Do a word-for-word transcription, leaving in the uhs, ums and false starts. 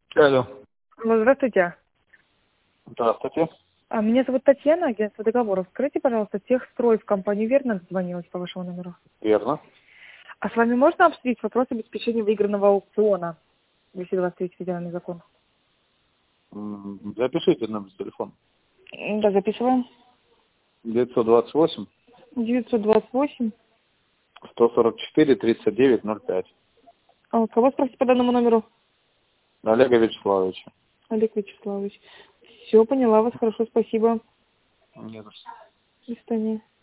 Алло. Ну, здравствуйте. Здравствуйте. А, Меня зовут Татьяна, агентство договоров. Скажите, пожалуйста, техстрой в компанию «Верно» звонилась по вашему номеру. Верно. А с вами можно обсудить вопрос обеспечения выигранного аукциона? двести двадцать третий федеральный закон. М, Запишите номер телефона. М, Да, записываем. девятьсот двадцать восемь девятьсот двадцать восемь. сто сорок четыре тридцать девять ноль пять. А кого спросить по данному номеру? Олега Вячеславовича. Олег Вячеславович. Все, поняла вас. Хорошо, спасибо. Не за что. До свидания.